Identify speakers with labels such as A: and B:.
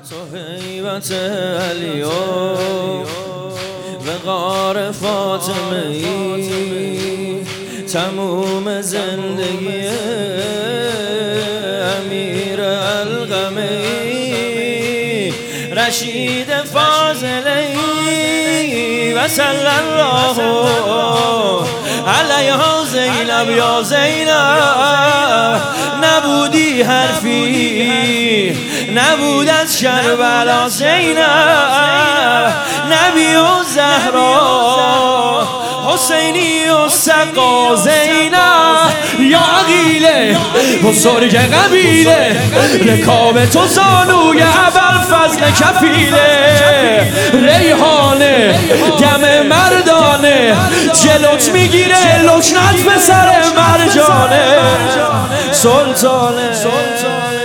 A: تو هیبت علی و غار فاطمه ای تموم زندگی امیر القمه ای رشید فاضله ای و صلی الله علیها زینب یا زینب نبودی حرفی نبود از کربلا زینب نبی و زهرا حسینی و سقا زینب یا عقیله بزرگ قبیله رکاب تو زانوی ابوالفضل کفیله ریحانه دم مردانه جلوت میگیره لکنت به سر مرجانه سلطانه